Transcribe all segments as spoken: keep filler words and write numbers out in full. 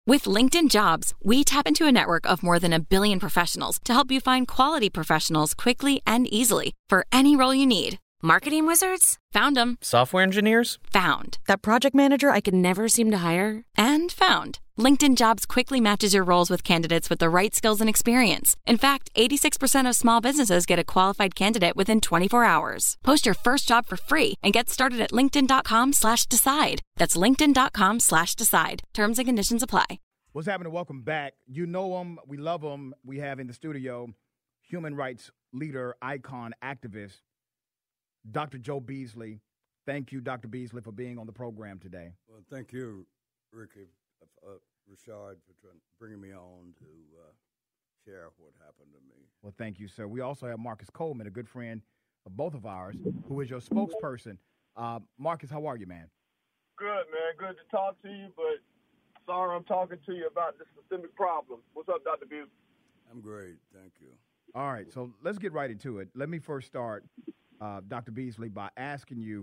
With LinkedIn Jobs, we tap into a network of more than a billion professionals to help you find quality professionals quickly and easily for any role you need. Marketing wizards? Found them. Software engineers? Found. That project manager I could never seem to hire? And found. LinkedIn Jobs quickly matches your roles with candidates with the right skills and experience. In fact, eighty-six percent of small businesses get a qualified candidate within twenty-four hours. Post your first job for free and get started at linkedin.com slash decide. That's linkedin.com slash decide. Terms and conditions apply. What's happening? Welcome back. You know him. We love him. We have in the studio human rights leader, icon, activist, Doctor Joe Beasley. Thank you, Doctor Beasley, for being on the program today. Well, thank you, Ricky, uh, Rashad, for trying, bringing me on to uh, share what happened to me. Well, thank you, sir. We also have Marcus Coleman, a good friend of both of ours, who is your spokesperson. Uh, Marcus, how are you, man? Good, man. Good to talk to you, but sorry I'm talking to you about this systemic problem. What's up, Doctor Beasley? I'm great. Thank you. All right, so let's get right into it. Let me first start, uh, Doctor Beasley, by asking you,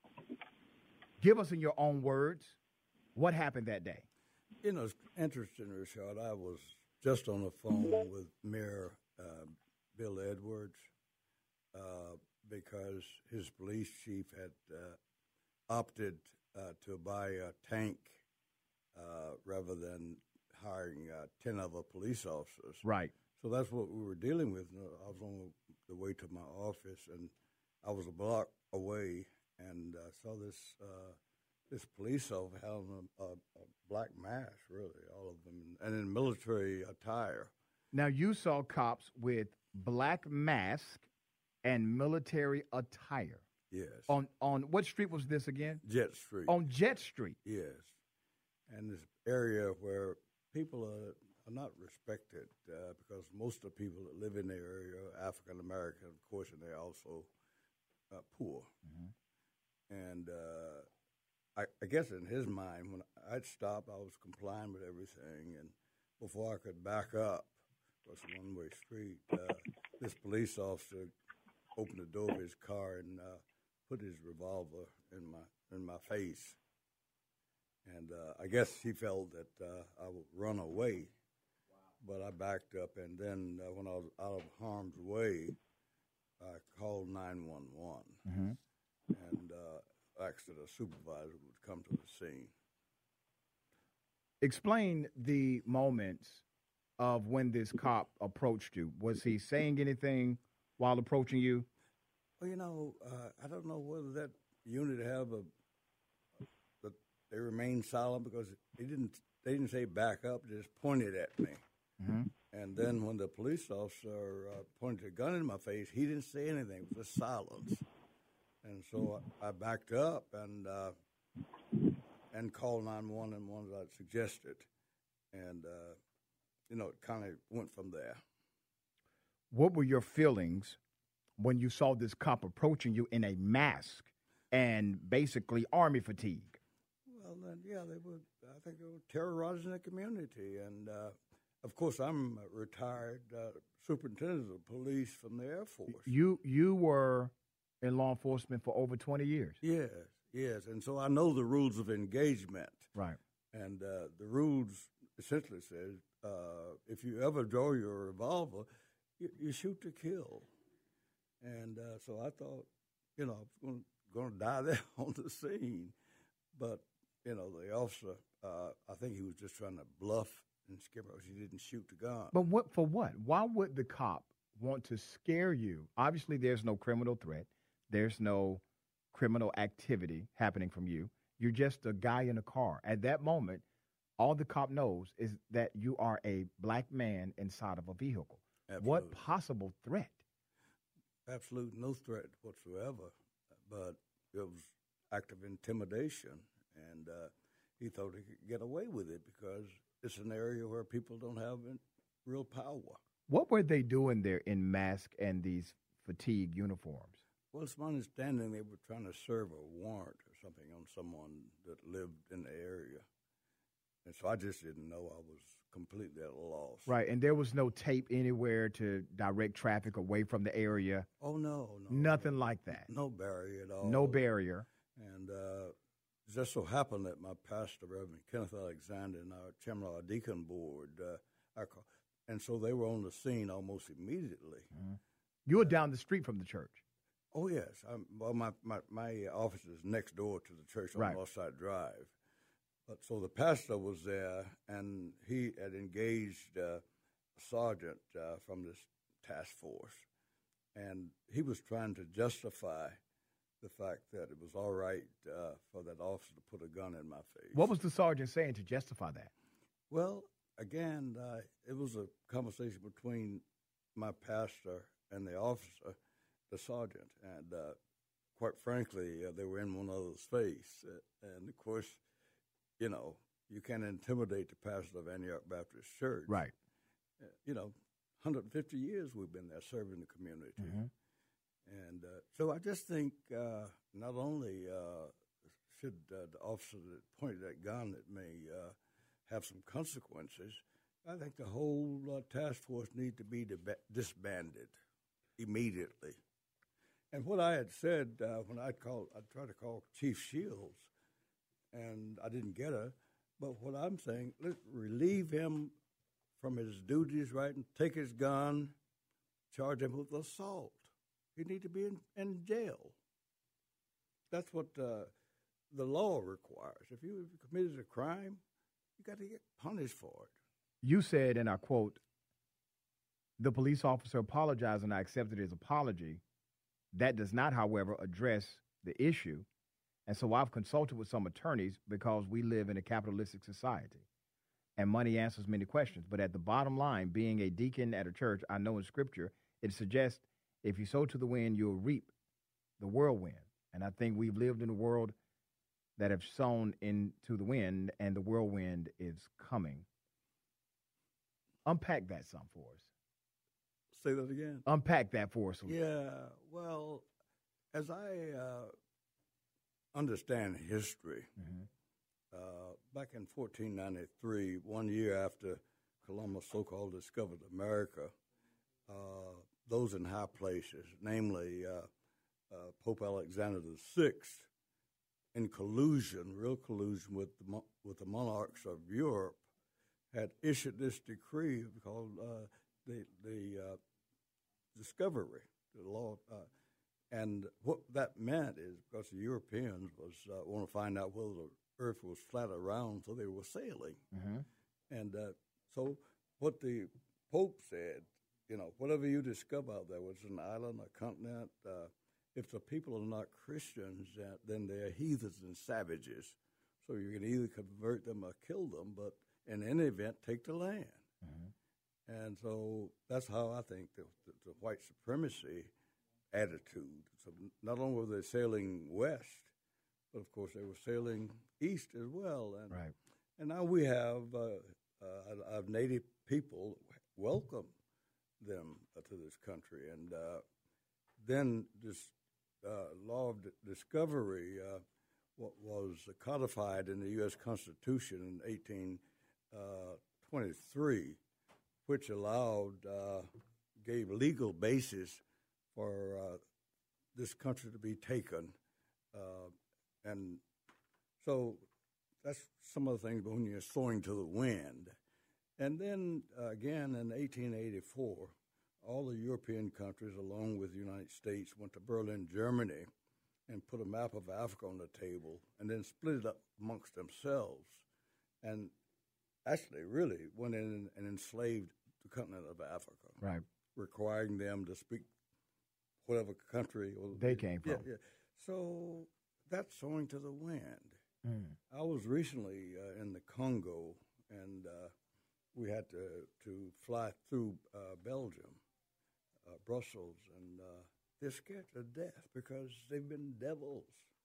give us in your own words, what happened that day? You know, it's interesting, Rashad. I was just on the phone with Mayor uh, Bill Edwards uh, because his police chief had uh, opted uh, to buy a tank uh, rather than hiring uh, ten other police officers. Right. So that's what we were dealing with. I was on the way to my office, and I was a block away, and I saw this uh, this police officer having a, a, a black mask, really, all of them, and in military attire. Now, you saw cops with black mask and military attire. Yes. On on what street was this again? Jet Street. On Jet Street. Yes. And this area where people are, are not respected uh, because most of the people that live in the area are African American, of course, and they're also uh, poor. Mm-hmm. And uh, I, I guess in his mind, when I'd stop, I was complying with everything. And before I could back up, it was a one-way street, uh, this police officer opened the door of his car and uh, put his revolver in my in my face. And uh, I guess he felt that uh, I would run away. Wow. But I backed up, and then uh, when I was out of harm's way, I called nine one one mm-hmm. and uh, asked that a supervisor would come to the scene. Explain the moments of when this cop approached you. Was he saying anything while approaching you? Well, you know, uh, I don't know whether that unit have a, but they remained silent because they didn't. They didn't say back up. They just pointed at me. Mm-hmm. And then when the police officer uh, pointed a gun in my face, he didn't say anything. It was just silence. And so I, I backed up and uh, and called nine one one as I suggested, and uh, you know, it kind of went from there. What were your feelings when you saw this cop approaching you in a mask and basically army fatigue? Well, then, yeah, they were. I think they were terrorizing the community, and uh, of course, I'm a retired uh, superintendent of police from the Air Force. You you were in law enforcement for over twenty years. Yes, yes, and so I know the rules of engagement. Right. And uh, the rules essentially says uh, if you ever draw your revolver, you, you shoot to kill. And uh, so I thought, you know, I was going to die there on the scene. But, you know, the officer, uh, I think he was just trying to bluff and scare us. He didn't shoot the gun. But what for what? Why would the cop want to scare you? Obviously, there's no criminal threat. There's no criminal activity happening from you. You're just a guy in a car. At that moment, all the cop knows is that you are a black man inside of a vehicle. Absolutely. What possible threat? Absolute no threat whatsoever, but it was act of intimidation, and uh, he thought he could get away with it because it's an area where people don't have real power. What were they doing there in mask and these fatigue uniforms? Well, it's my understanding they were trying to serve a warrant or something on someone that lived in the area, and so I just didn't know I was completely at a loss. Right, and there was no tape anywhere to direct traffic away from the area? Oh, no, no. Nothing like that? No barrier at all. No barrier. And uh, it just so happened that my pastor, Reverend Kenneth Alexander, and our chairman of our deacon board, uh, our, and so they were on the scene almost immediately. Mm-hmm. You were down the street from the church. Oh, yes. I'm, well, my, my, my office is next door to the church on right. Northside Drive. But so the pastor was there, and he had engaged uh, a sergeant uh, from this task force, and he was trying to justify the fact that it was all right uh, for that officer to put a gun in my face. What was the sergeant saying to justify that? Well, again, uh, it was a conversation between my pastor and the officer, the sergeant, and uh, quite frankly, uh, they were in one another's face. Uh, and, of course, you know, you can't intimidate the pastor of Antioch Baptist Church. Right. Uh, you know, one hundred fifty years we've been there serving the community. Mm-hmm. And uh, so I just think uh, not only uh, should uh, the officer that pointed that gun at me uh, have some consequences, I think the whole uh, task force need to be deb- disbanded immediately. And what I had said uh, when I called, I tried to call Chief Shields, and I didn't get her. But what I'm saying, let's relieve him from his duties, right, and take his gun, charge him with assault. He need to be in, in jail. That's what uh, the law requires. If you committed a crime, you got to get punished for it. You said, and I quote, the police officer apologized and I accepted his apology. That does not, however, address the issue. And so I've consulted with some attorneys because we live in a capitalistic society and money answers many questions. But at the bottom line, being a deacon at a church, I know in Scripture, it suggests if you sow to the wind, you'll reap the whirlwind. And I think we've lived in a world that have sown into the wind, and the whirlwind is coming. Unpack that some for us. Say that again. Unpack that for us. Yeah, well, as I uh, understand history, mm-hmm. uh, back in fourteen ninety-three, one year after Columbus so-called discovered America, uh, those in high places, namely uh, uh, Pope Alexander the Sixth, in collusion, real collusion with the, mo- with the monarchs of Europe, had issued this decree called uh, the the uh, discovery, the law, uh, and what that meant is because the Europeans was uh, want to find out whether the Earth was flat or round, so they were sailing, mm-hmm. and uh, so what the Pope said, you know, whatever you discover out there, was an island, a continent. Uh, if the people are not Christians, uh, then they're heathens and savages. So you can either convert them or kill them, but in any event, take the land. Mm-hmm. And so that's how I think the, the, the white supremacy attitude. So not only were they sailing west, but of course they were sailing east as well. And, right. and now we have uh, uh, our native people welcome them uh, to this country. And uh, then this uh, law of d- discovery uh, w- was codified in the U S Constitution in eighteen twenty-three, which allowed, uh, gave legal basis for uh, this country to be taken. Uh, and so that's some of the things when you're sowing to the wind. And then uh, again in eighteen eighty-four, all the European countries, along with the United States, went to Berlin, Germany, and put a map of Africa on the table, and then split it up amongst themselves, and actually really went in and enslaved the continent of Africa, right, requiring them to speak whatever country or they came from. Yeah, yeah. So that's sowing to the wind. Mm. I was recently uh, in the Congo, and uh, we had to, to fly through uh, Belgium, uh, Brussels, and uh, they're scared to death because they've been devils.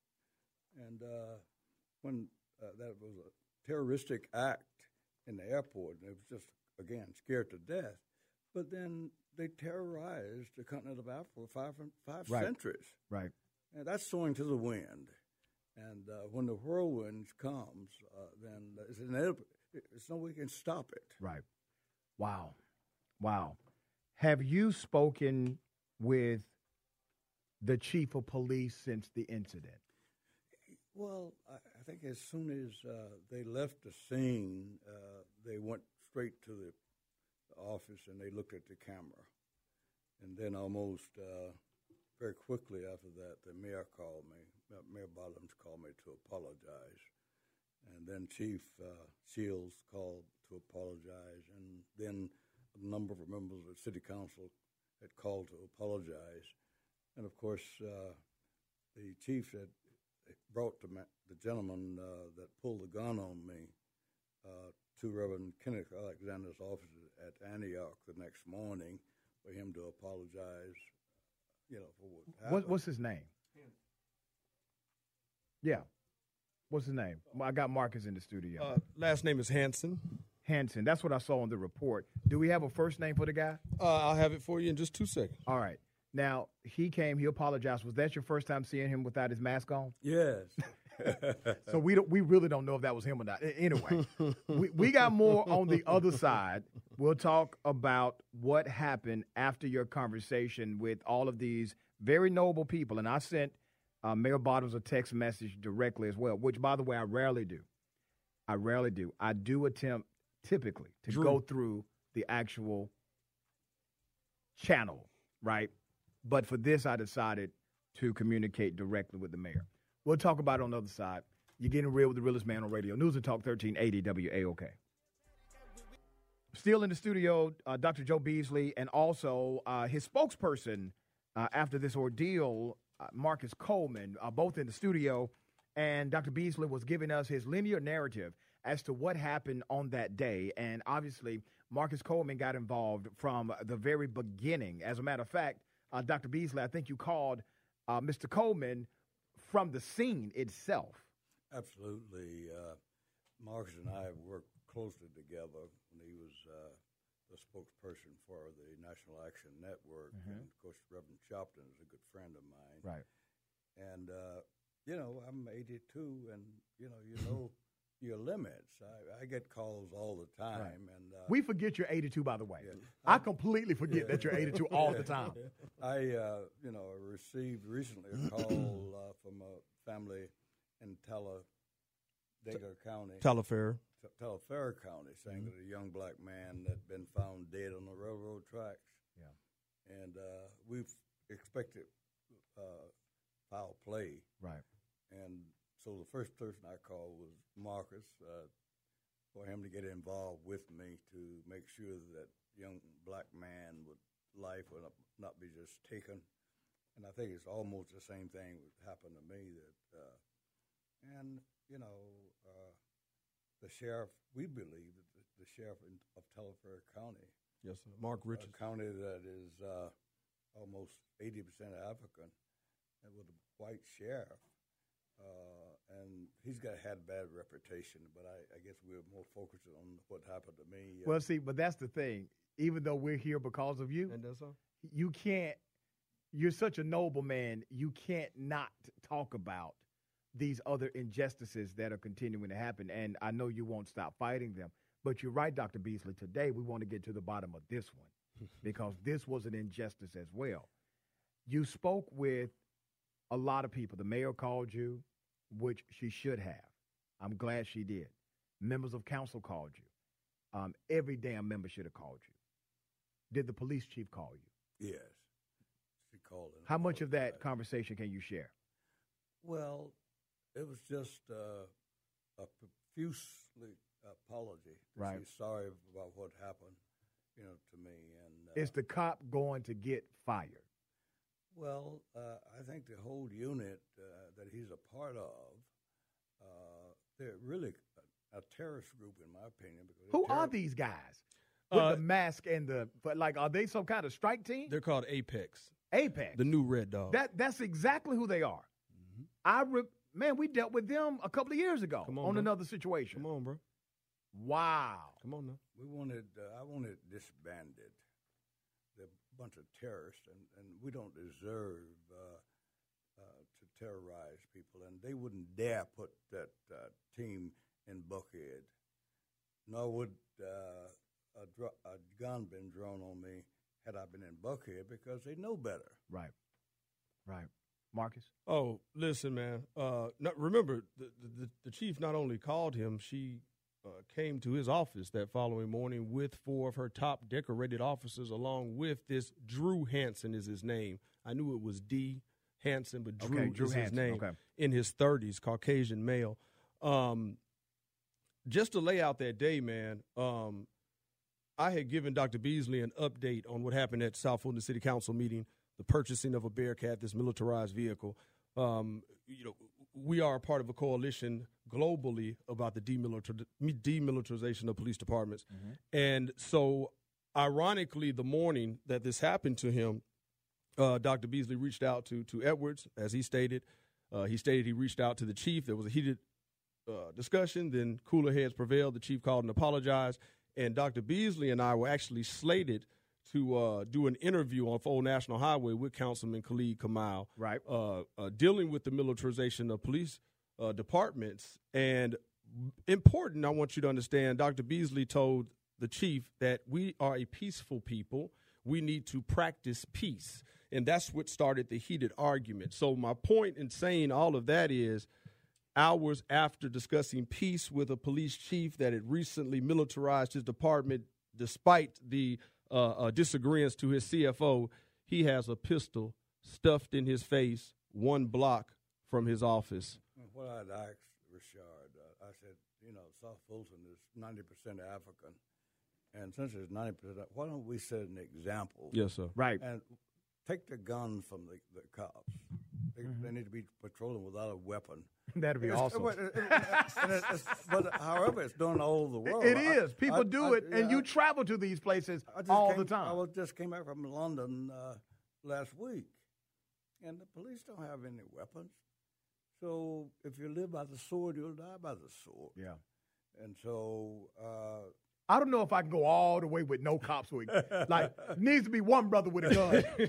And uh, when uh, that was a terroristic act in the airport, and it was just, again, scared to death. But then they terrorized the continent of Africa for five, five right. centuries. Right. And that's sowing to the wind. And uh, when the whirlwind comes, uh, then it's inevitable. There's no way you can stop it. Right. Wow. Wow. Have you spoken with the chief of police since the incident? Well, I, I think as soon as uh, they left the scene, uh, they went straight to the office and they looked at the camera. And then almost uh, very quickly after that, the mayor called me, Mayor Bottoms called me to apologize. And then Chief uh, Shields called to apologize. And then a number of members of the city council had called to apologize. And of course, uh, the chief had brought the, ma- the gentleman uh, that pulled the gun on me uh, to Reverend Kenneth Alexander's office at Antioch the next morning for him to apologize, you know, for what happened. What, what's his name? Yeah. What's his name? I got Marcus in the studio. Uh, last name is Hanson. Hanson. That's what I saw on the report. Do we have a first name for the guy? Uh, I'll have it for you in just two seconds. All right. Now, he came, he apologized. Was that your first time seeing him without his mask on? Yes. So we don't, we really don't know if that was him or not. Anyway, we, we got more on the other side. We'll talk about what happened after your conversation with all of these very noble people. And I sent uh, Mayor Bottoms a text message directly as well, which, by the way, I rarely do. I rarely do. I do attempt typically to Drew. go through the actual channel, right? But for this, I decided to communicate directly with the mayor. We'll talk about it on the other side. You're getting real with the realest man on radio. News and Talk thirteen eighty W A O K. Still in the studio, uh, Doctor Joe Beasley, and also uh, his spokesperson uh, after this ordeal, uh, Marcus Coleman, uh, both in the studio. And Doctor Beasley was giving us his linear narrative as to what happened on that day. And obviously, Marcus Coleman got involved from the very beginning. As a matter of fact, uh, Doctor Beasley, I think you called uh, Mister Coleman from the scene itself. Absolutely. Uh, Marcus and I have worked closely together when he was uh, the spokesperson for the National Action Network. Mm-hmm. And, of course, Reverend Sharpton is a good friend of mine. Right. And, uh, you know, I'm eighty-two, and, you know, you know your limits. I, I get calls all the time. Right. And uh, We forget you're eighty-two, by the way. Yeah. I completely forget Yeah. that you're eighty-two all the time. I, uh, you know, received recently a call uh, from a family in Talladega County, Tallafair. T- Tallafair County, saying Mm-hmm. that a young black man had been found dead on the railroad tracks. Yeah. And uh, we've expected uh, foul play. Right. And so the first person I called was Marcus uh, for him to get involved with me to make sure that young black man would life would not be just taken. And I think it's almost the same thing that happened to me. That uh, and you know uh, the sheriff. We believe that the, the sheriff in, of Tallafair County, Yes, sir. Mark Richards. a county that is uh, almost eighty percent African, and with a white sheriff. Uh, and he's got had a bad reputation, but I, I guess we're more focused on what happened to me. Well, see, but that's the thing. Even though we're here because of you, And that's all. you can't, you're such a noble man, you can't not talk about these other injustices that are continuing to happen. And I know you won't stop fighting them. But you're right, Doctor Beasley. Today, we want to get to the bottom of this one because this was an injustice as well. You spoke with a lot of people. The mayor called you, which she should have. I'm glad she did. Members of council called you. Um, every damn member should have called you. Did the police chief call you? Yes, she called. And How much of that apologized. conversation can you share? Well, it was just uh, a profusely apology. Right. She's sorry about what happened, you know, to me. And uh, Is the cop going to get fired? well, uh, I think the whole unit uh, that he's a part of, uh, they're really a, a terrorist group, in my opinion. Because Who they're are terror- these guys with Uh, the mask and the? But like, are they some kind of strike team? They're called Apex, Apex. the new Red Dog. That that's exactly who they are. Mhm. I re- man, we dealt with them a couple of years ago Come on, on bro. another situation. Come on, bro. Wow. Come on now. We wanted, uh, I wanted disbanded. They're a bunch of terrorists, and, and we don't deserve uh, uh, to terrorize people. And they wouldn't dare put that uh, team in Buckhead, nor would uh, a, dr- a gun been drawn on me had I been in Buckhead, because they know better. Right. Right. Marcus? Oh, listen, man. Uh, not, remember, the, the, the chief not only called him, she uh, came to his office that following morning with four of her top decorated officers, along with this Drew Hansen is his name. I knew it was D. Hansen, but Drew, okay, Drew is Hansen. his name. Okay. In his thirties, Caucasian male. Um, just to lay out that day, man, um, I had given Doctor Beasley an update on what happened at South Fulton City Council meeting, the purchasing of a Bearcat, this militarized vehicle. Um, you know, we are a part of a coalition globally about the demilitar- demilitarization of police departments. Mm-hmm. And so, ironically, the morning that this happened to him, uh, Doctor Beasley reached out to, to Edwards, as he stated. Uh, he stated he reached out to the chief. There was a heated uh, discussion. Then cooler heads prevailed. The chief called and apologized. And Doctor Beasley and I were actually slated to uh, do an interview on Old National Highway with Councilman Khalid Kamal, right? Uh, uh, dealing with the militarization of police uh, departments. And important, I want you to understand, Doctor Beasley told the chief that we are a peaceful people. We need to practice peace. And that's what started the heated argument. So my point in saying all of that is, hours after discussing peace with a police chief that had recently militarized his department, despite the uh, uh, disagreements to his C F O, he has a pistol stuffed in his face one block from his office. What I'd asked Richard, uh, I said, you know, South Fulton is ninety percent African. And since it's ninety percent, why don't we set an example? Yes, sir. Right. And take the guns from the, the cops. They, mm-hmm. they need to be patrolling without a weapon. That'd be it's, awesome. It, it, it, it's, but however, it's done all over the world. It is. I, People I, do I, it, yeah, and you travel to these places I all came, the time. I was, just came back from London uh, last week, and the police don't have any weapons. So if you live by the sword, you'll die by the sword. Yeah. And so uh, I don't know if I can go all the way with no cops. With, like, needs to be one brother with a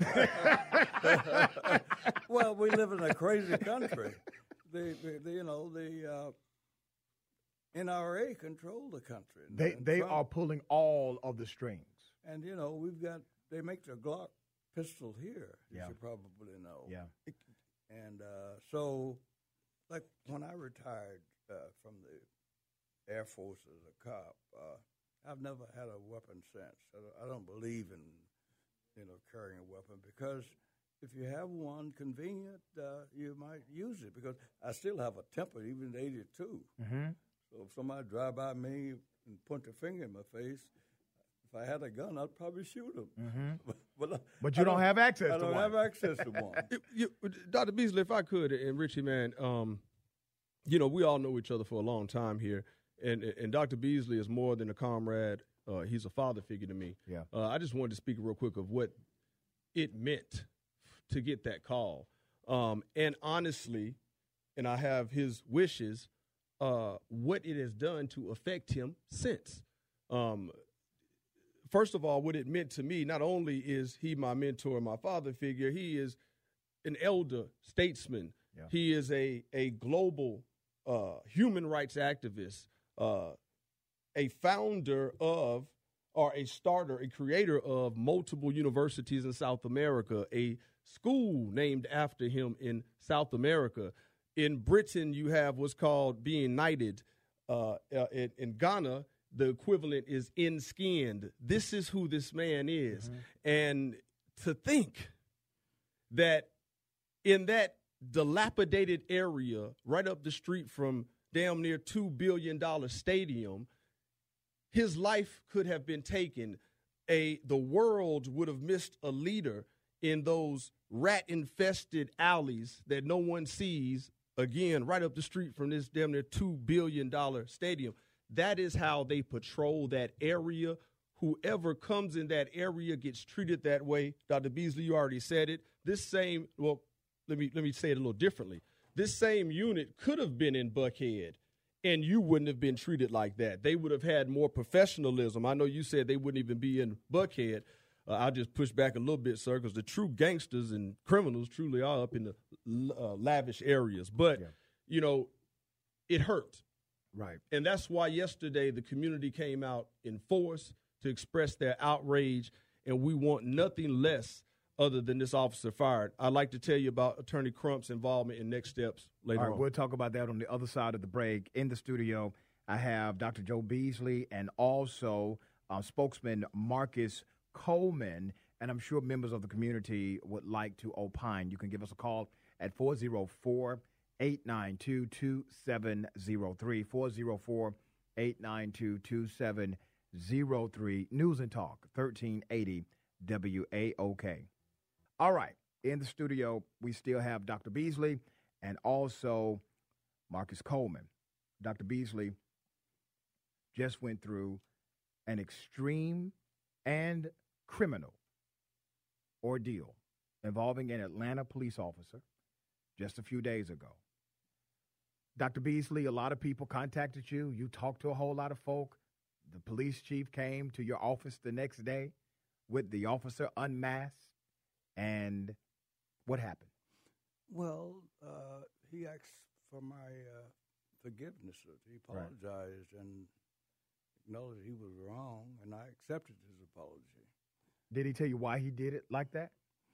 gun. Well, we live in a crazy country. The, the, the you know, the uh, N R A control the country. They and they Trump, are pulling all of the strings. And, you know, we've got, they make the Glock pistol here, yeah. as you probably know. Yeah. And uh, so, like, when I retired uh, from the Air Force as a cop, uh, I've never had a weapon since. I don't believe in, you know, carrying a weapon because if you have one convenient, uh, you might use it because I still have a temper, even at eighty-two. Mm-hmm. So if somebody drive by me and point their finger in my face, if I had a gun, I'd probably shoot them. Mm-hmm. but, but, but you don't, don't have access I to one. I don't have access to one. It, you, Doctor Beasley, if I could, and Richie, man, um, you know, we all know each other for a long time here. And and Doctor Beasley is more than a comrade. Uh, he's a father figure to me. Yeah. Uh, I just wanted to speak real quick of what it meant to get that call. Um, and honestly, and I have his wishes, uh, what it has done to affect him since. Um, first of all, what it meant to me, not only is he my mentor and my father figure, he is an elder statesman. Yeah. He is a, a global uh, human rights activist. Uh, a founder of, or a starter, a creator of multiple universities in South America, a school named after him in South America. In Britain, you have what's called being knighted. Uh, uh, in, in Ghana, the equivalent is in-skinned. This is who this man is. Mm-hmm. And to think that in that dilapidated area right up the street from damn near two billion dollars stadium, his life could have been taken. A the world would have missed a leader in those rat-infested alleys that no one sees, again, right up the street from this damn near two billion dollars stadium. That is how they patrol that area. Whoever comes in that area gets treated that way. Doctor Beasley, you already said it. This same, well, let me let me say it a little differently. This same unit could have been in Buckhead, and you wouldn't have been treated like that. They would have had more professionalism. I know you said they wouldn't even be in Buckhead. Uh, I'll just push back a little bit, sir, because the true gangsters and criminals truly are up in the uh, lavish areas. But, yeah. you know, it hurt. Right. And that's why yesterday the community came out in force to express their outrage, and we want nothing less other than this officer fired. I'd like to tell you about Attorney Crump's involvement in next steps later All right, on. we'll talk about that on the other side of the break. In the studio, I have Doctor Joe Beasley and also uh, spokesman Marcus Coleman, and I'm sure members of the community would like to opine. You can give us a call at four oh four, eight nine two, two seven oh three, four oh four, eight nine two, two seven oh three. News and Talk, thirteen eighty W A O K. All right, in the studio, we still have Doctor Beasley and also Marcus Coleman. Doctor Beasley just went through an extreme and criminal ordeal involving an Atlanta police officer just a few days ago. Doctor Beasley, a lot of people contacted you. You talked to a whole lot of folk. The police chief came to your office the next day with the officer unmasked. And what happened? Well, uh, he asked for my uh, forgiveness. He apologized right. and acknowledged he was wrong, and I accepted his apology. Did he tell you why he did it like that?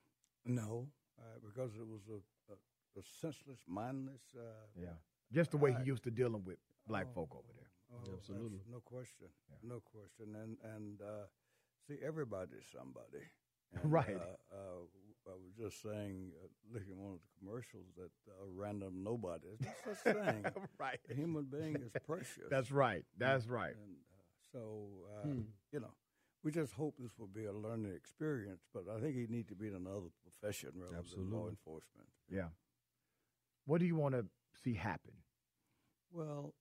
No, uh, because it was a, a, a senseless, mindless. Uh, yeah, just the way I, he used to dealing with black oh, folk over there. Oh, absolutely, no question, yeah. no question. And and uh, see, everybody's somebody. And, right. Uh, uh, I was just saying, uh, looking at one of the commercials, that uh, random nobody. It's no such thing. Right. A human being is precious. That's right. That's right. And uh, so, uh, hmm. you know, we just hope this will be a learning experience, but I think he needs to be in another profession rather Absolutely. than law enforcement. Yeah. What do you want to see happen? Well,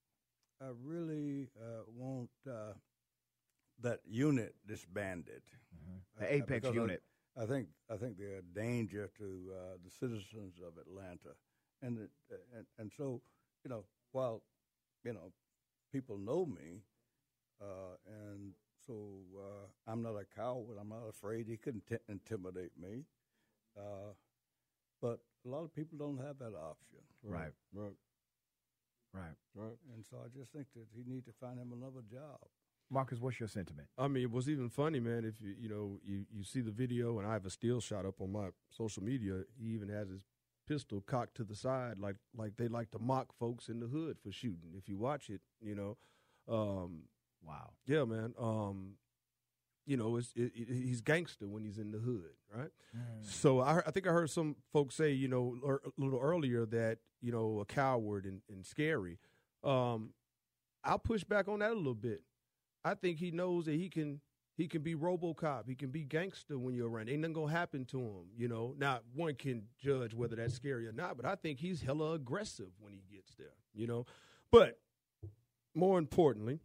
I really uh, want uh, that unit disbanded. Mm-hmm. The Apex uh, unit. I, I think I think they're a danger to uh, the citizens of Atlanta, and, it, and and so you know while you know people know me, uh, and so uh, I'm not a coward. I'm not afraid. He couldn't t- intimidate me, uh, but a lot of people don't have that option. Right. Right. Right. Right. And so I just think that he need to find him another job. Marcus, what's your sentiment? I mean, what's even funny, man, if you you know you, you see the video, and I have a still shot up on my social media. He even has his pistol cocked to the side, like like they like to mock folks in the hood for shooting. If you watch it, you know, um, wow, yeah, man, um, you know, it's it, it, he's gangster when he's in the hood, right? Mm. So I I think I heard some folks say, you know, er, a little earlier that you know a coward and, and scary. Um, I'll push back on that a little bit. I think he knows that he can he can be RoboCop. He can be gangster when you're around. Ain't nothing gonna happen to him, you know. Now, one can judge whether that's scary or not, but I think he's hella aggressive when he gets there, you know. But more importantly,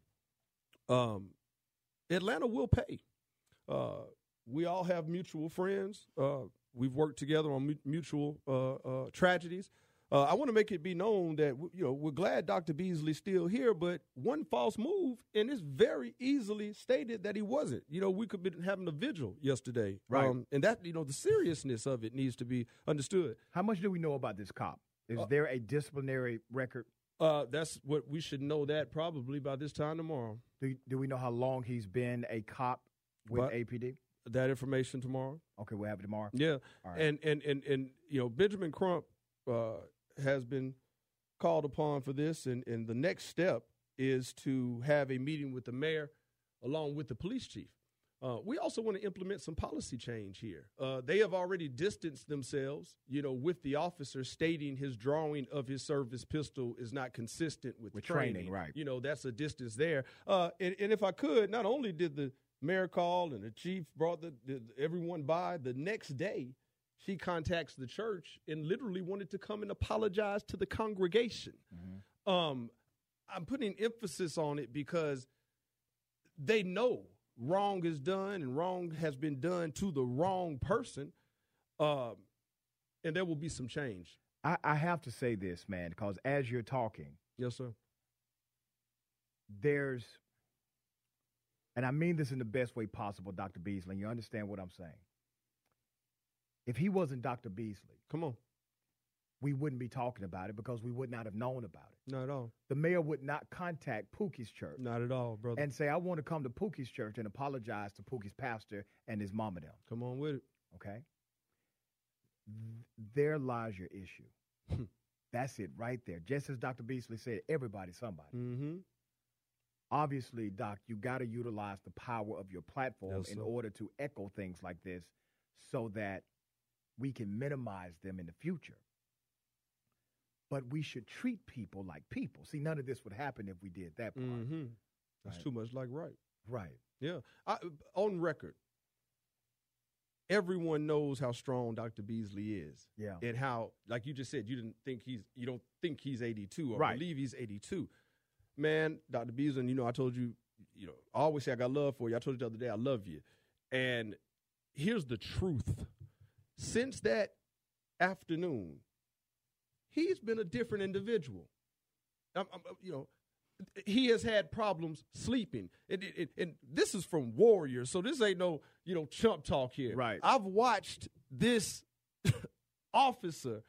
um, Atlanta will pay. Uh, we all have mutual friends. Uh, we've worked together on mu- mutual uh, uh, tragedies. Uh, I want to make it be known that, you know, we're glad Doctor Beasley's still here, but one false move, and it's very easily stated that he wasn't. You know, we could be having a vigil yesterday. Right. Um, and that, you know, the seriousness of it needs to be understood. How much do we know about this cop? Is uh, there a disciplinary record? Uh, that's what we should know that probably by this time tomorrow. Do, do we know how long he's been a cop with but, A P D? That information tomorrow. Okay, we'll have it tomorrow. Yeah. All right. And, and, and, and, you know, Benjamin Crump, uh, has been called upon for this, and, and the next step is to have a meeting with the mayor along with the police chief. Uh, we also want to implement some policy change here. Uh, they have already distanced themselves, you know, with the officer stating his drawing of his service pistol is not consistent with, with training. training. Right. You know, that's a distance there. Uh, and, and if I could, not only did the mayor call and the chief brought the, the everyone by, the next day, she contacts the church and literally wanted to come and apologize to the congregation. Mm-hmm. Um, I'm putting emphasis on it because they know wrong is done and wrong has been done to the wrong person, um, and there will be some change. I, I have to say this, man, because as you're talking, yes, sir, there's, and I mean this in the best way possible, Doctor Beasley, you understand what I'm saying. If he wasn't Doctor Beasley, come on, we wouldn't be talking about it because we would not have known about it. Not at all. The mayor would not contact Pookie's church. Not at all, brother. And say, I want to come to Pookie's church and apologize to Pookie's pastor and his mama them. Come on with it. okay? There lies your issue. That's it right there. Just as Doctor Beasley said, everybody's somebody. Mm-hmm. Obviously, Doc, you got to utilize the power of your platform Yes, in sir. order to echo things like this so that we can minimize them in the future. But we should treat people like people. See, none of this would happen if we did that part. Mm-hmm. That's Right. too much like right. Right. Yeah. I, on record, everyone knows how strong Doctor Beasley is. Yeah. And how, like you just said, you didn't think he's, you don't think he's eighty-two or Right. believe he's eighty-two. Man, Doctor Beasley, and you know, I told you, you know, I always say I got love for you. I told you the other day, I love you. And here's the truth. Since that afternoon, he's been a different individual. I'm, I'm, you know, he has had problems sleeping. And, and, and this is from Warriors, so this ain't no, you know, chump talk here. Right. I've watched this officer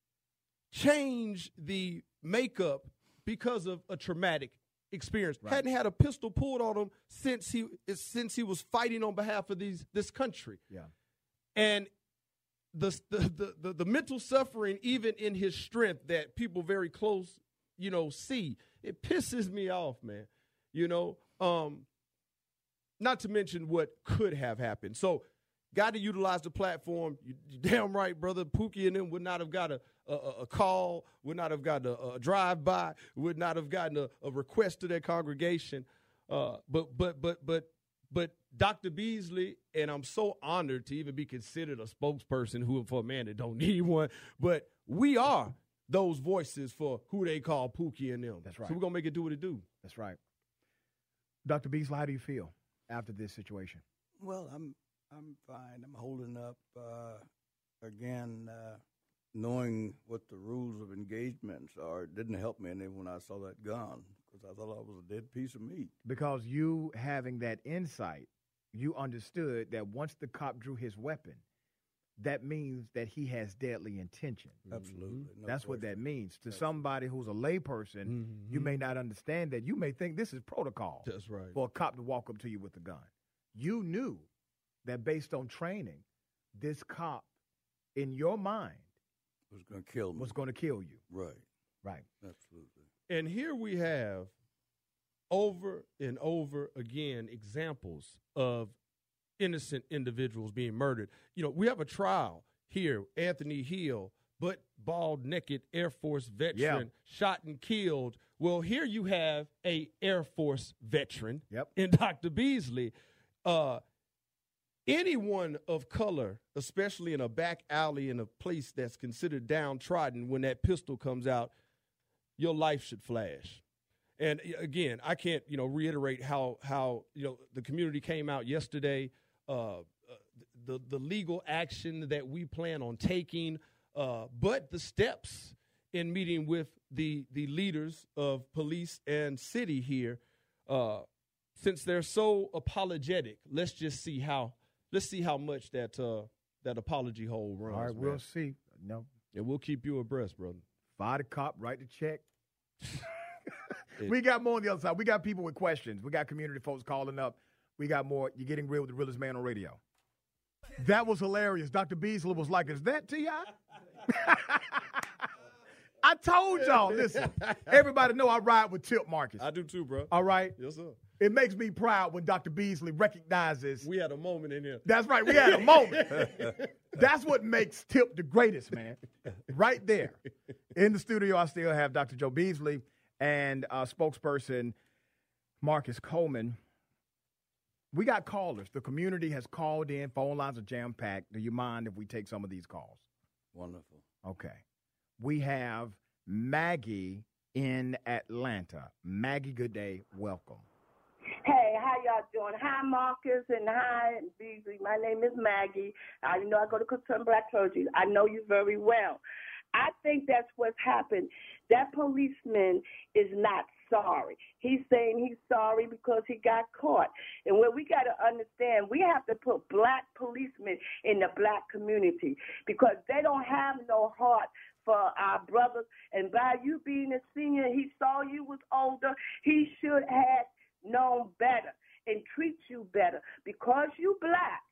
change the makeup because of a traumatic experience. Right. Hadn't had a pistol pulled on him since he since he was fighting on behalf of these this country. Yeah. And the the, the the the mental suffering, even in his strength, that people very close, you know, see, it pisses me off, man. You know, um, not to mention what could have happened. So, got to utilize the platform. You, you're damn right, brother. Pookie and them would not have got a a, a call, would not have gotten a, a drive-by, would not have gotten a, a request to their congregation. Uh, but but but but but Doctor Beasley, and I'm so honored to even be considered a spokesperson who for a man that don't need one. But we are those voices for who they call Pookie and them. That's right. So we're gonna make it do what it do. That's right. Doctor Beasley, how do you feel after this situation? Well, I'm I'm fine. I'm holding up. Uh, again, uh, knowing what the rules of engagements are, it didn't help me any when I saw that gun because I thought I was a dead piece of meat. Because you having that insight, you understood that once the cop drew his weapon, that means that he has deadly intention. Absolutely. No That's what that question. means. To That's- somebody who's a layperson, Mm-hmm. you may not understand that. You may think this is protocol That's right. for a cop to walk up to you with a gun. You knew that based on training, this cop, in your mind, was going to kill me. was going to kill you. Right. Right. Absolutely. And here we have over and over again examples of innocent individuals being murdered. You know, we have a trial here, Anthony Hill, butt bald naked Air Force veteran, Yeah. shot and killed. Well, here you have a Air Force veteran Yep. in Doctor Beasley. Uh, anyone of color, especially in a back alley in a place that's considered downtrodden, when that pistol comes out, your life should flash. And again, I can't, you know, reiterate how how you know the community came out yesterday. Uh, uh, the the legal action that we plan on taking, uh, but the steps in meeting with the the leaders of police and city here, uh, since they're so apologetic. Let's just see how let's see how much that uh, that apology hole runs. All right, man. we'll see. No, and we'll keep you abreast, brother. fire the cop, write the check. It- We got more on the other side. We got people with questions. We got community folks calling up. We got more. You're getting real with the realest man on radio. That was hilarious. Doctor Beasley was like, is that T I? I told y'all, listen, everybody know I ride with Tip Marcus. I do too, bro. All right? Yes, sir. It makes me proud when Doctor Beasley recognizes. We had a moment in here. That's right. We had a moment. That's what makes Tip the greatest, man. Right there. In the studio, I still have Doctor Joe Beasley and uh, spokesperson Marcus Coleman. We got callers. The community has called in. Phone lines are jam-packed. Do you mind if we take some of these calls? Wonderful. Okay. We have Maggie in Atlanta. Maggie, good day. Welcome. Hey, how y'all doing? Hi, Marcus, and hi, Beasley. My name is Maggie. I you know I go to Concerned Black Clergy. I know you very well. I think that's what's happened. That policeman is not sorry. He's saying he's sorry because he got caught. And what we got to understand, we have to put black policemen in the black community because they don't have no heart for our brothers. And by you being a senior, he saw you was older, he should have known better and treat you better. Because you black,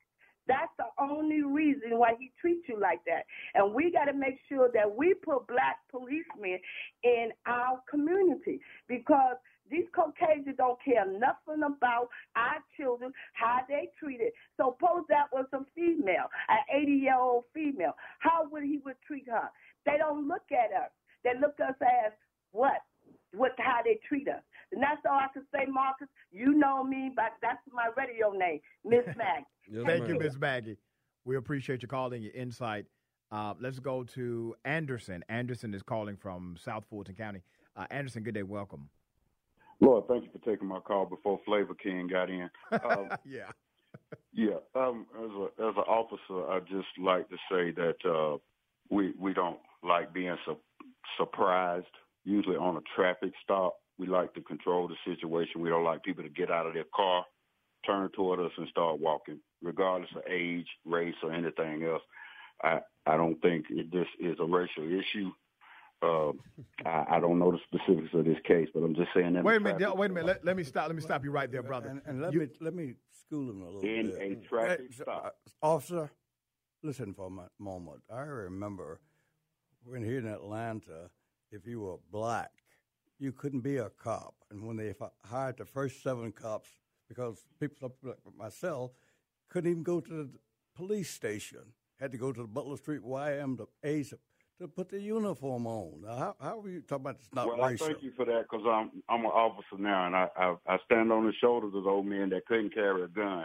That's the only reason why he treats you like that. And we got to make sure that we put black policemen in our community, because these Caucasians don't care nothing about our children, how they treated. So suppose that was a female, an eighty-year-old female. How would he would treat her? They don't look at us. They look at us as what? What? How they treat us. And that's all I can say, Marcus. You know me, but that's my radio name, Miss Maggie. Yes, Thank ma'am. you, Miss Maggie. We appreciate your calling, your insight. Uh, let's go to Anderson. Anderson is calling from South Fulton County. Uh, Anderson, good day. Welcome. Lord, thank you for taking my call before Flavor King got in. Um, yeah. yeah. Um, as a as an officer, I just like to say that uh, we we don't like being su- surprised. Usually on a traffic stop, we like to control the situation. We don't like people to get out of their car, turn toward us, and start walking, regardless of age, race, or anything else. I I don't think it, this is a racial issue. Uh, I, I don't know the specifics of this case, but I'm just saying that. Wait a minute. Wait a minute. Let, let me stop. Let me stop you right there, brother. And, and let You- me let me school him a little In bit. a traffic Hey, stop. uh, Officer, listen for a mo- moment. I remember when here in Atlanta, if you were black, you couldn't be a cop. And when they fi- hired the first seven cops, because people like myself couldn't even go to the police station, had to go to the Butler Street Y M to A's to put the uniform on. Now, how, how are you talking about it's not Well, racial? I thank you for that, because I'm I'm an officer now, and I, I I stand on the shoulders of those men that couldn't carry a gun.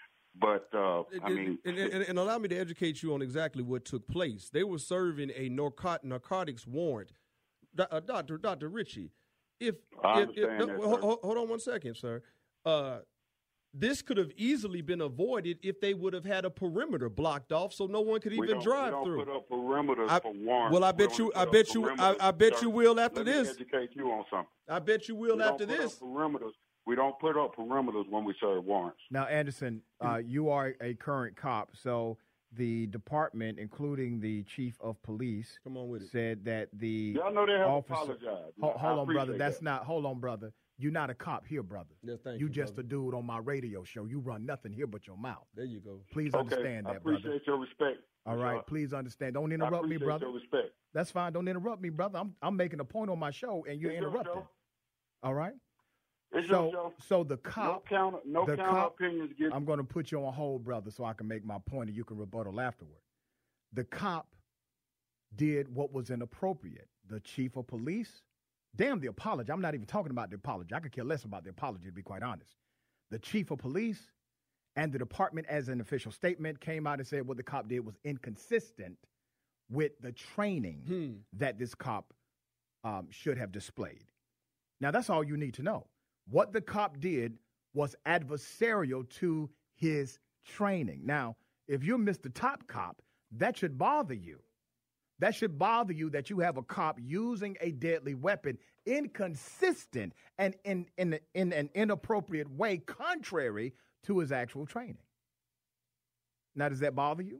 But uh, I mean, and, and, and allow me to educate you on exactly what took place. They were serving a narcot- narcotics warrant. Do- uh, Doctor Doctor Ritchie, if, I if, if understand no, that, hold, sir. hold- hold on one second, sir. Uh, this could have easily been avoided if they would have had a perimeter blocked off, so no one could we even don't, drive we don't through. put up perimeters I- for warrants. well, I We bet don't you- put I up bet you- I- perimeters, I bet sir. you will after Let me this. educate you on something. I bet you will we after don't put this. Up perimeters. We don't put up perimeters when we serve warrants. Now, Anderson, uh, you are a current cop, so the department, including the chief of police, Come on with it. said that the Y'all know they have officer. apologized. Ho- I hold on, brother. appreciate That's that. not. Hold on, brother. You're not a cop here, brother. Yes, thank you you, just brother. a dude on my radio show. You run nothing here but your mouth. There you go. Please Okay, understand I that, brother. appreciate your respect. All right, Uh, please understand. Don't I interrupt me, appreciate brother. your respect. That's fine. Don't interrupt me, brother. I'm I'm making a point on my show, and you're It's your interrupting. show. All right. It's so your show. so the No cop. counter, no the counter cop- opinions get. I'm going to put you on hold, brother, so I can make my point, and you can rebuttal afterward. The cop did what was inappropriate. The chief of police, damn the apology. I'm not even talking about the apology. I could care less about the apology, to be quite honest. The chief of police and the department, as an official statement, came out and said what the cop did was inconsistent with the training Hmm. that this cop um, should have displayed. Now, that's all you need to know. What the cop did was adversarial to his training. Now, if you're Mister Top Cop, that should bother you. That should bother you that you have a cop using a deadly weapon inconsistent and in, in, in an inappropriate way, contrary to his actual training. Now, does that bother you?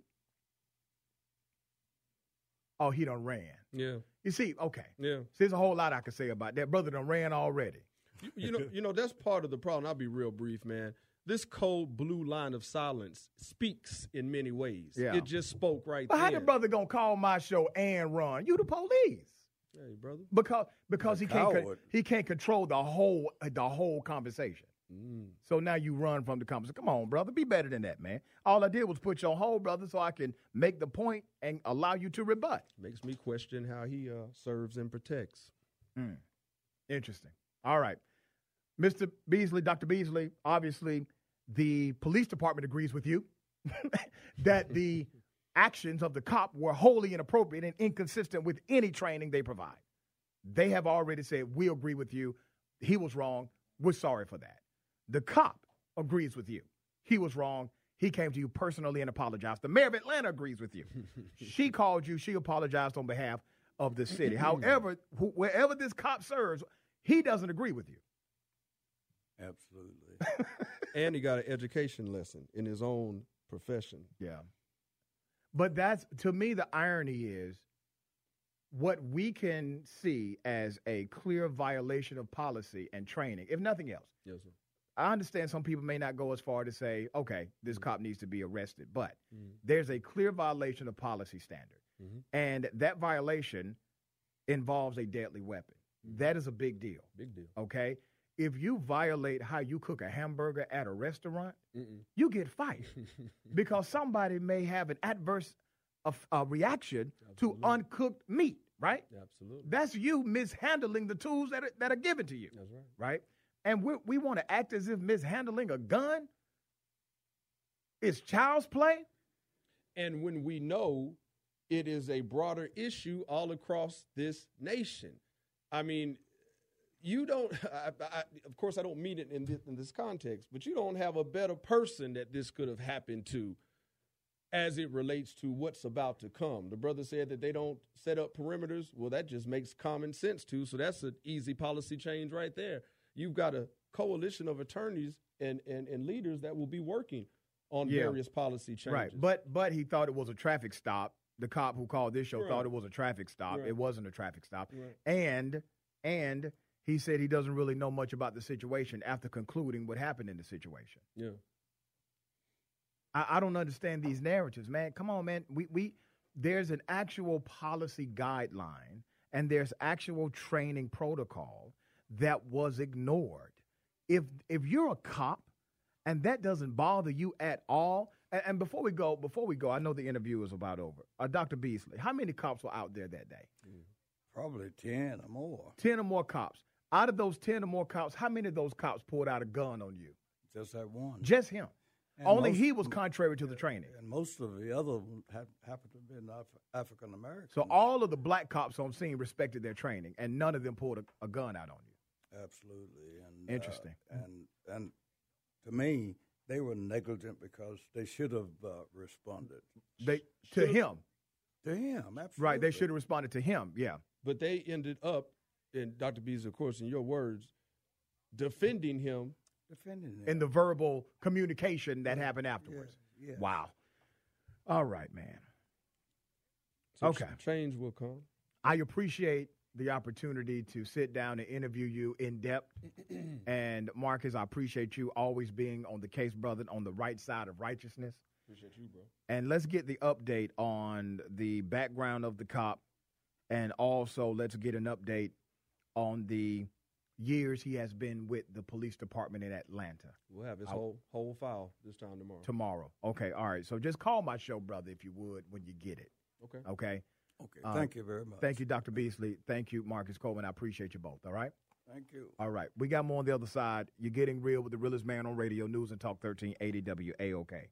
Oh, he done ran. Yeah, You see, okay. yeah. See, there's a whole lot I could say about that. Brother done ran already. You, you know, you know that's part of the problem. I'll be real brief, man. This cold blue line of silence speaks in many ways. Yeah. It just spoke right But how there. the brother gonna call my show and run? You the police. Hey, brother. Because because A he can't con- coward. he can't control the whole the whole conversation. Mm. So now you run from the conversation. Come on, brother, be better than that, man. All I did was put you on hold, brother, so I can make the point and allow you to rebut. Makes me question how he uh, serves and protects. Mm. Interesting. All right, Mister Beasley, Doctor Beasley. Obviously, the police department agrees with you that the actions of the cop were wholly inappropriate and inconsistent with any training they provide. They have already said, we agree with you. He was wrong. We're sorry for that. The cop agrees with you. He was wrong. He came to you personally and apologized. The mayor of Atlanta agrees with you. She called you. She apologized on behalf of the city. However, wh- wherever this cop serves, he doesn't agree with you. Absolutely. And he got an education lesson in his own profession. Yeah. But that's, to me, the irony is what we can see as a clear violation of policy and training, if nothing else. Yes, sir. I understand some people may not go as far to say, okay, this cop needs to be arrested, but Mm-hmm. there's a clear violation of policy standard. Mm-hmm. And that violation involves a deadly weapon. Mm-hmm. That is a big deal. Big deal. Okay? If you violate how you cook a hamburger at a restaurant, Mm-mm. you get fired because somebody may have an adverse of, uh, reaction Absolutely. to uncooked meat, right? Absolutely. That's you mishandling the tools that are, that are given to you, That's right. right? And we we want to act as if mishandling a gun is child's play. And when we know it is a broader issue all across this nation, I mean, you don't, I, I, of course, I don't mean it in this, in this context, but you don't have a better person that this could have happened to as it relates to what's about to come. The brother said that they don't set up perimeters. Well, that just makes common sense too. So that's an easy policy change right there. You've got a coalition of attorneys and, and, and leaders that will be working on Yeah. various policy changes. Right. But but he thought it was a traffic stop. The cop who called this show Right. thought it was a traffic stop. Right. It wasn't a traffic stop. Right. And and he said he doesn't really know much about the situation after concluding what happened in the situation. Yeah. I, I don't understand these narratives, man. Come on, man. We we there's an actual policy guideline and there's actual training protocol that was ignored. If if you're a cop and that doesn't bother you at all, and, and before we go, before we go, I know the interview is about over. Uh, Doctor Beasley, how many cops were out there that day? Probably ten or more. Ten or more cops. Out of those ten or more cops, how many of those cops pulled out a gun on you? Just that one. Just him. And Only most- he was contrary to the training. And most of the other ones ha- happened to have been Af- African American. So all of the black cops on scene respected their training, and none of them pulled a, a gun out on you. Absolutely. And, Interesting. Uh, and and to me, they were negligent because they should have uh, responded They to Should've- him, to him. Absolutely. right? They should have responded to him. Yeah. But they ended up, and Doctor Beasley, of course, in your words, defending him. defending him. In the verbal communication that happened afterwards. Yeah, yeah. Wow. All right, man. So Okay. ch- change will come. I appreciate the opportunity to sit down and interview you in depth. And Marcus, I appreciate you always being on the case, brother, on the right side of righteousness. Appreciate you, bro. And let's get the update on the background of the cop. And also let's get an update on the years he has been with the police department in Atlanta. We'll have his I'll- whole whole file this time tomorrow. Tomorrow. Okay, all right. So just call my show, brother, if you would, when you get it. Okay. Okay? Okay. Uh, Thank you very much. Thank you, Doctor Beasley. Thank you, Marcus Coleman. I appreciate you both, all right? Thank you. All right. We got more on the other side. You're getting real with the realest man on radio, News and Talk thirteen eighty W A O K.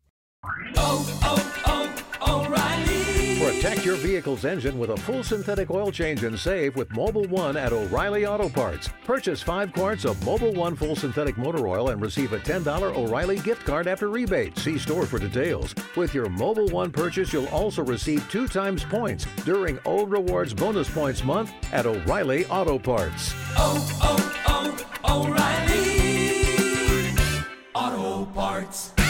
Protect your vehicle's engine with a full synthetic oil change and save with Mobile One at O'Reilly Auto Parts. Purchase five quarts of Mobile One full synthetic motor oil and receive a ten dollars O'Reilly gift card after rebate. See store for details. With your Mobile One purchase, you'll also receive two times points during O Rewards Bonus Points Month at O'Reilly Auto Parts. oh, oh, oh, O'Reilly Auto Parts.